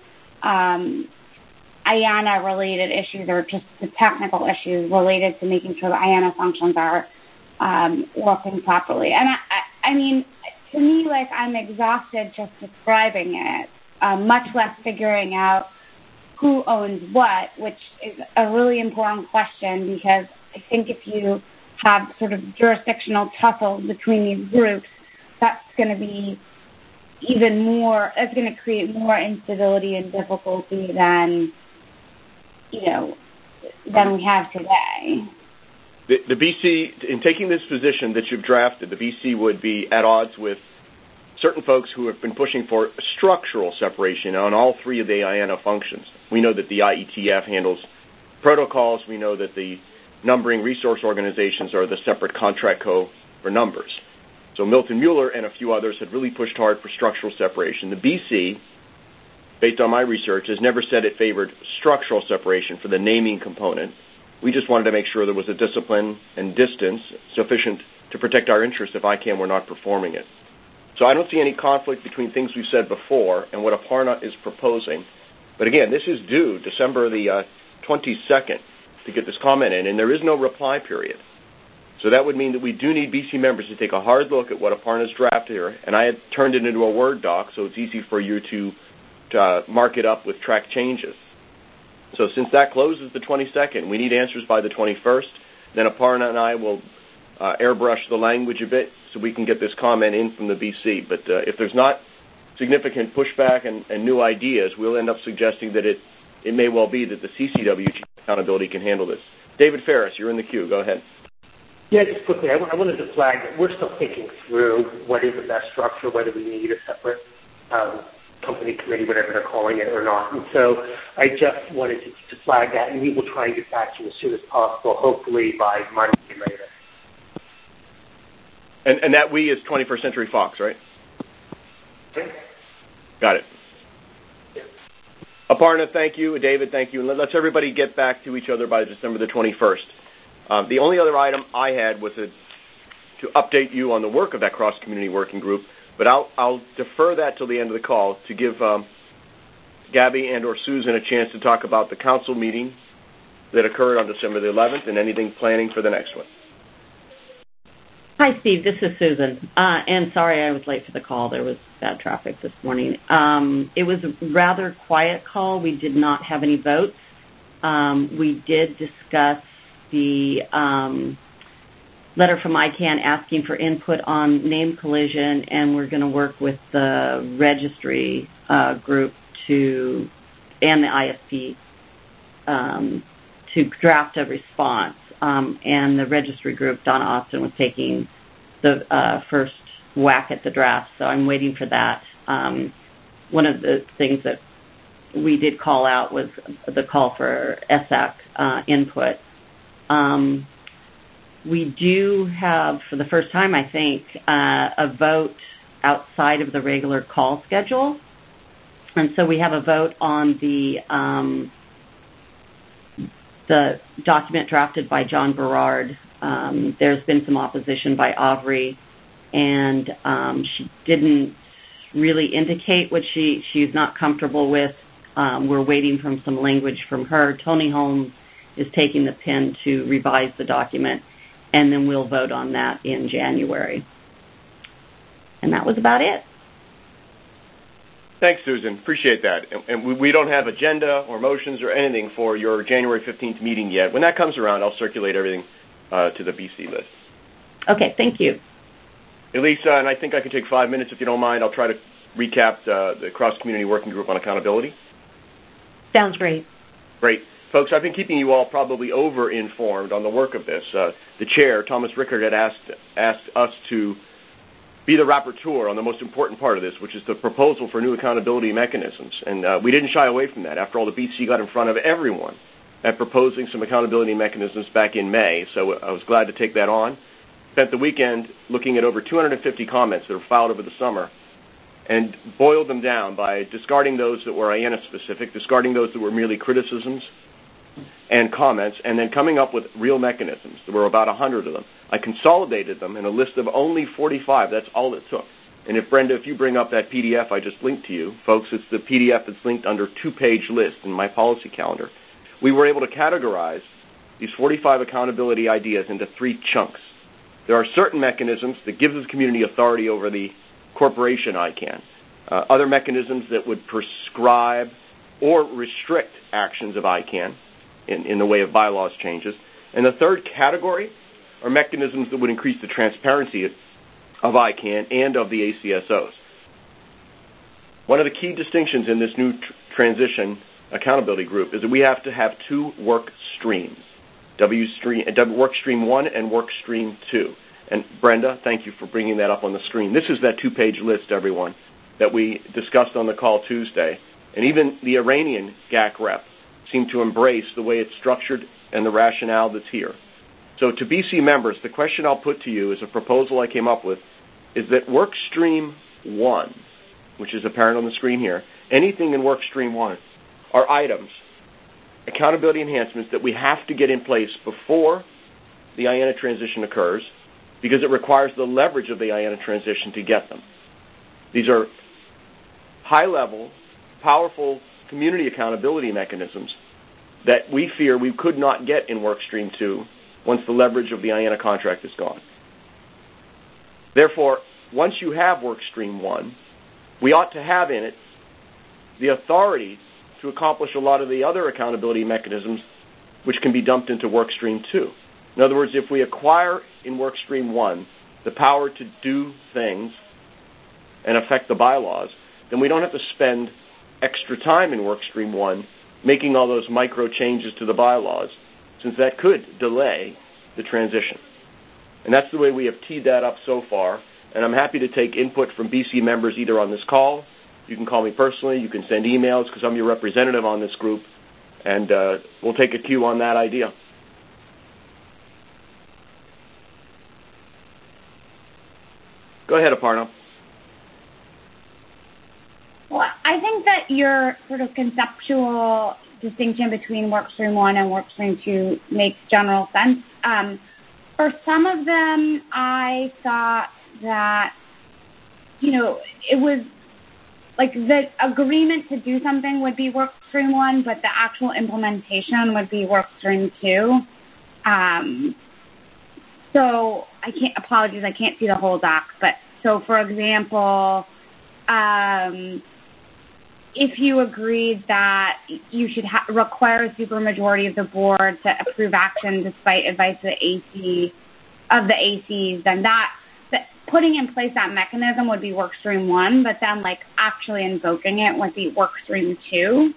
IANA-related issues or just the technical issues related to making sure the IANA functions are working properly. And I mean, to me, like, I'm exhausted just describing it, much less figuring out who owns what, which is a really important question because I think if you have sort of jurisdictional tussles between these groups, that's going to be even more, it's going to create more instability and difficulty than we have today. The BC, in taking this position that you've drafted, the BC would be at odds with certain folks who have been pushing for structural separation on all three of the IANA functions. We know that the IETF handles protocols. We know that the numbering resource organizations are the separate contract co for numbers. So Milton Mueller and a few others had really pushed hard for structural separation. The BC, based on my research, has never said it favored structural separation for the naming component. We just wanted to make sure there was a discipline and distance sufficient to protect our interests if ICANN were not performing it. So I don't see any conflict between things we've said before and what Aparna is proposing. But again, this is due December the 22nd to get this comment in, and there is no reply period. So that would mean that we do need BC members to take a hard look at what Aparna's drafted here, and I had turned it into a Word doc, so it's easy for you to mark it up with track changes. So since that closes the 22nd, we need answers by the 21st. Then Aparna and I will airbrush the language a bit so we can get this comment in from the BC. But if there's not significant pushback and new ideas, we'll end up suggesting that it may well be that the CCW accountability can handle this. David Ferris, you're in the queue. Go ahead. Yeah, just quickly, I wanted to flag that we're still thinking through what is the best structure, whether we need a separate company committee, whatever they're calling it, or not. And so I just wanted to flag that, and we will try and get back to you as soon as possible, hopefully by Monday later. And that we is 21st Century Fox, right? Okay. Got it. Aparna, thank you. David, thank you. And let's everybody get back to each other by December the 21st. The only other item I had was to update you on the work of that cross-community working group, but I'll defer that till the end of the call to give Gabby and or Susan a chance to talk about the council meeting that occurred on December the 11th and anything planning for the next one. Hi, Steve. This is Susan. And sorry I was late for the call. There was bad traffic this morning. It was a rather quiet call. We did not have any votes. We did discuss the letter from ICANN asking for input on name collision, and we're going to work with the registry group and the ISP to draft a response. And the registry group, Donna Austin, was taking the first whack at the draft, so I'm waiting for that. One of the things that we did call out was the call for ESAC input. We do have, for the first time, I think, a vote outside of the regular call schedule. And so we have a vote on the document drafted by John Berard. There's been some opposition by Aubrey, and she didn't really indicate what she's not comfortable with. We're waiting for some language from her. Tony Holmes is taking the pen to revise the document, and then we'll vote on that in January. And that was about it. Thanks, Susan. Appreciate that. And we don't have agenda or motions or anything for your January 15th meeting yet. When that comes around, I'll circulate everything to the BC list. Okay, thank you. Elisa, and I think I can take 5 minutes if you don't mind. I'll try to recap the cross-community working group on accountability. Sounds great. Great. Folks, I've been keeping you all probably over-informed on the work of this. The chair, Thomas Rickard, had asked us to be the rapporteur on the most important part of this, which is the proposal for new accountability mechanisms. And we didn't shy away from that. After all, the BC got in front of everyone at proposing some accountability mechanisms back in May, so I was glad to take that on. Spent the weekend looking at over 250 comments that were filed over the summer and boiled them down by discarding those that were IANA-specific, discarding those that were merely criticisms and comments, and then coming up with real mechanisms. There were about 100 of them. I consolidated them in a list of only 45. That's all it took. And if, Brenda, if you bring up that PDF I just linked to you, folks, it's the PDF that's linked under two-page list in my policy calendar. We were able to categorize these 45 accountability ideas into 3 chunks. There are certain mechanisms that give the community authority over the corporation ICANN. Other mechanisms that would prescribe or restrict actions of ICANN in the way of bylaws changes. And the third category are mechanisms that would increase the transparency of ICANN and of the ACSOs. One of the key distinctions in this new transition accountability group is that we have to have 2 work streams, work stream 1 and work stream 2. And Brenda, thank you for bringing that up on the screen. This is that 2-page list, everyone, that we discussed on the call Tuesday. And even the Iranian GAC rep seemed to embrace the way it's structured and the rationale that's here. So to BC members, the question I'll put to you is a proposal I came up with, is that work stream 1, which is apparent on the screen here, anything in work stream 1 are items, accountability enhancements that we have to get in place before the IANA transition occurs because it requires the leverage of the IANA transition to get them. These are high-level, powerful community accountability mechanisms that we fear we could not get in Workstream 2 once the leverage of the IANA contract is gone. Therefore, once you have Workstream 1, we ought to have in it the authority to accomplish a lot of the other accountability mechanisms which can be dumped into Workstream 2. In other words, if we acquire in Workstream 1 the power to do things and affect the bylaws, then we don't have to spend extra time in Workstream 1 making all those micro changes to the bylaws, since that could delay the transition. And that's the way we have teed that up so far, and I'm happy to take input from BC members either on this call, you can call me personally, you can send emails because I'm your representative on this group, and we'll take a cue on that idea. Go ahead, Aparna. Well, I think that your sort of conceptual distinction between Workstream 1 and Workstream 2 makes general sense. For some of them, I thought that, it was like the agreement to do something would be Workstream 1, but the actual implementation would be Workstream 2. So I can't see the whole doc, but so for example, if you agreed that you should require a supermajority of the board to approve action despite advice of the ACs, then that putting in place that mechanism would be Workstream 1, but then actually invoking it would be Workstream 2.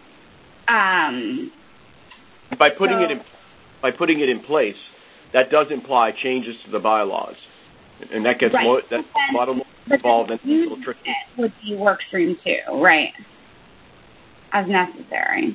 By putting it in place, that does imply changes to the bylaws, and that gets more involved and a little tricky. It would be Workstream 2, right? As necessary.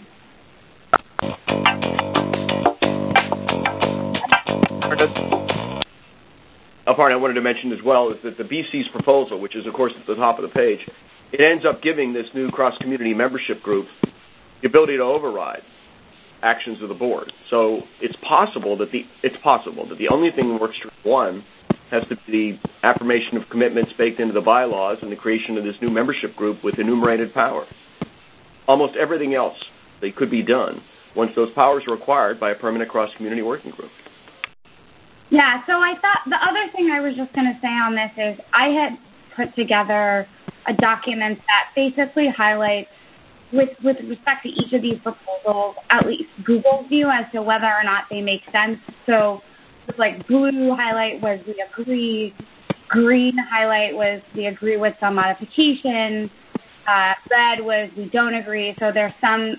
A part I wanted to mention as well is that the BC's proposal, which is of course at the top of the page, it ends up giving this new cross-community membership group the ability to override actions of the board. So it's possible that the only thing in Workstream 1 has to be the affirmation of commitments baked into the bylaws and the creation of this new membership group with enumerated power. Almost everything else that could be done once those powers are acquired by a permanent cross-community working group. Yeah, so I thought the other thing I was just going to say on this is I had put together a document that basically highlights, with respect to each of these proposals, at least Google's view as to whether or not they make sense. So it's blue highlight was we agree, green highlight was we agree with some modification, red was we don't agree. So there's some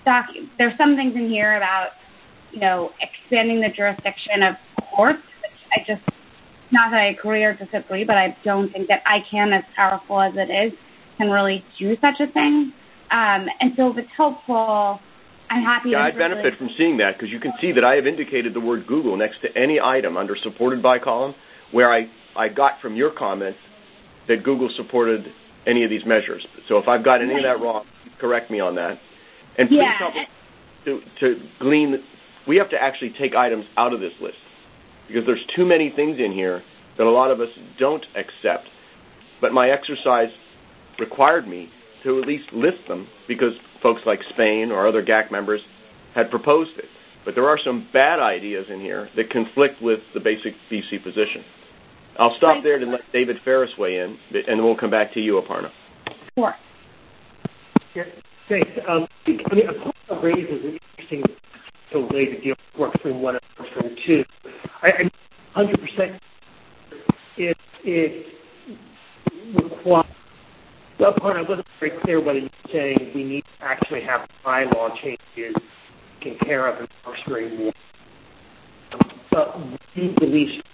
there's some things in here about, expanding the jurisdiction of courts, which not that I agree or disagree, but I don't think that ICANN, as powerful as it is, can really do such a thing. And so if it's helpful, I'm happy to... I'd benefit from seeing that, because you can see that I have indicated the word Google next to any item under supported by column, where I got from your comments that Google supported any of these measures. So if I've got any of that wrong, correct me on that. And please help me to glean... We have to actually take items out of this list, because there's too many things in here that a lot of us don't accept. But my exercise required me to at least list them, because folks like Spain or other GAC members had proposed it. But there are some bad ideas in here that conflict with the basic BC position. I'll stop there to let David Ferris weigh in, and then we'll come back to you, Aparna. Sure. Yeah, thanks. Aparna raises an interesting way to deal with WorkStream 1 and WorkStream 2. I'm 100% it requires... Well, Aparna, I wasn't very clear whether you're saying we need to actually have bylaw changes taken care of in WorkStream 1. But we believe...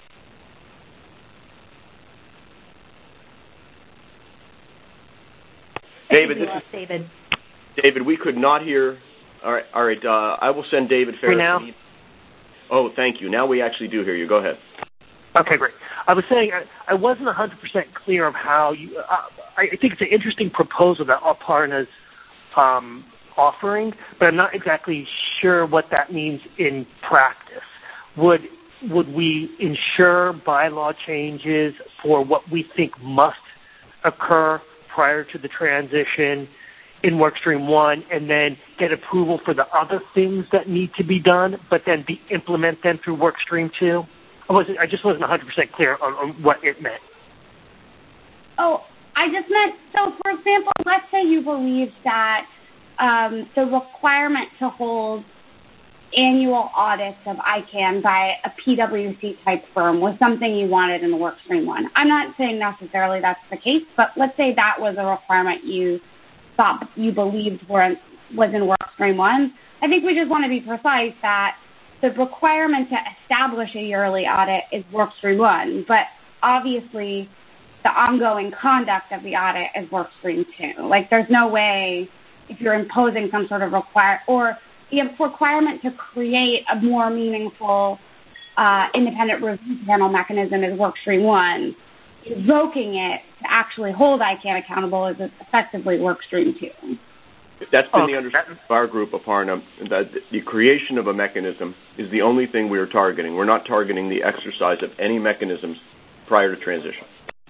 David, we could not hear... All right. I will send David Ferris. Now? Oh, thank you. Now we actually do hear you. Go ahead. Okay, great. I was saying I wasn't 100% clear of how you... I think it's an interesting proposal that Aparna's offering, but I'm not exactly sure what that means in practice. Would we ensure bylaw changes for what we think must occur prior to the transition in WorkStream 1, and then get approval for the other things that need to be done, but then implement them through WorkStream 2? I just wasn't 100% clear on what it meant. Oh, I just meant, so for example, let's say you believe that the requirement to hold annual audits of ICANN by a PwC-type firm was something you wanted in the WorkStream 1. I'm not saying necessarily that's the case, but let's say that was a requirement you thought you believed was in WorkStream 1. I think we just want to be precise that the requirement to establish a yearly audit is WorkStream 1, but obviously the ongoing conduct of the audit is WorkStream 2. Like, there's no way, if you're imposing some sort of the requirement to create a more meaningful independent review panel mechanism is WorkStream 1. Invoking it to actually hold ICANN accountable is effectively WorkStream 2. That's been the understanding of our group, Aparna, that the creation of a mechanism is the only thing we are targeting. We're not targeting the exercise of any mechanisms prior to transition.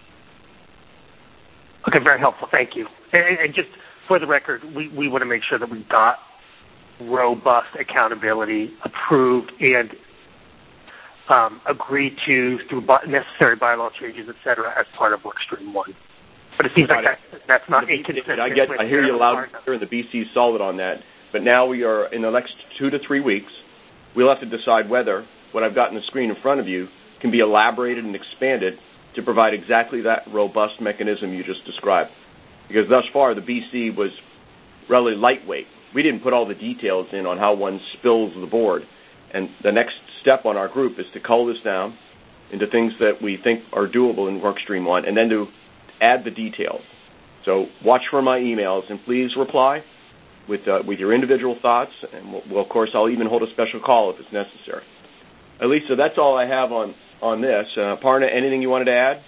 Okay, very helpful. Thank you. And just for the record, we want to make sure that we've got robust accountability approved and agreed to through necessary bylaw changes, et cetera, as part of WorkStream 1. But it seems like that's not inconsistent. I hear you loud and clear, and the BC is solid on that. But now we are, in the next 2 to 3 weeks, we'll have to decide whether what I've got on the screen in front of you can be elaborated and expanded to provide exactly that robust mechanism you just described. Because thus far, the BC was relatively lightweight. We didn't put all the details in on how one spills the board. And the next step on our group is to cull this down into things that we think are doable in WorkStream 1, and then to add the details. So watch for my emails, and please reply with your individual thoughts, and of course, I'll even hold a special call if it's necessary. Elisa, that's all I have on this. Aparna, anything you wanted to add?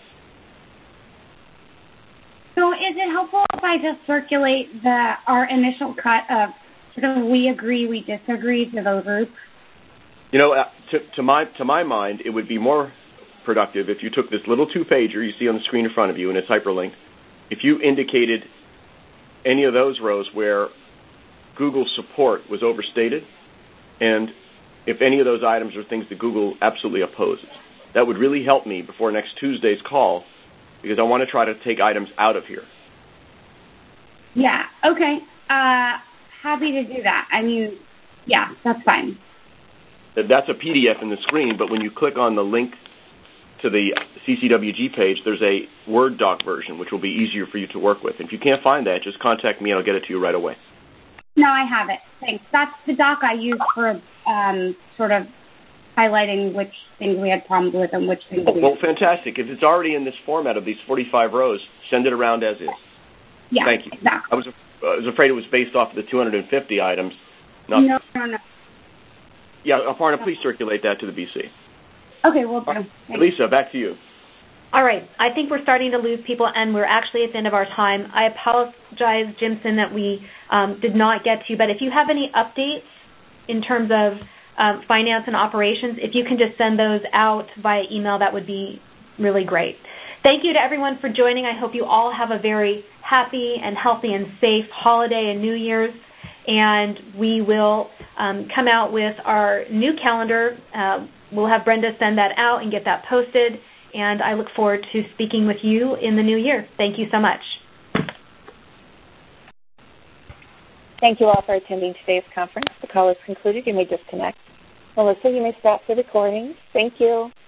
So is it helpful if I just circulate our initial cut of sort of we agree, we disagree to those groups? You know, to my mind, it would be more productive if you took this little 2-pager you see on the screen in front of you, and it's hyperlinked. If you indicated any of those rows where Google's support was overstated, and if any of those items are things that Google absolutely opposes, that would really help me before next Tuesday's call, because I want to try to take items out of here. Yeah, okay. Happy to do that. I mean, yeah, that's fine. That's a PDF in the screen, but when you click on the link to the CCWG page, there's a Word doc version, which will be easier for you to work with. If you can't find that, just contact me and I'll get it to you right away. No, I have it. Thanks. That's the doc I used for sort of highlighting which things we had problems with and which things we... Well, fantastic. If it's already in this format of these 45 rows, send it around as is. Yeah, thank you. Exactly. I was afraid it was based off of the 250 items. No. Yeah, Aparna, please circulate that to the BC. Okay, we'll do. Lisa, back to you. All right. I think we're starting to lose people, and we're actually at the end of our time. I apologize, Jimson, that we did not get to, but if you have any updates in terms of finance and operations, if you can just send those out via email, that would be really great. Thank you to everyone for joining. I hope you all have a very happy and healthy and safe holiday and New Year's, and we will come out with our new calendar. We'll have Brenda send that out and get that posted, and I look forward to speaking with you in the new year. Thank you so much. Thank you all for attending today's conference. The call is concluded. You may disconnect. Melissa, you may stop the recording. Thank you.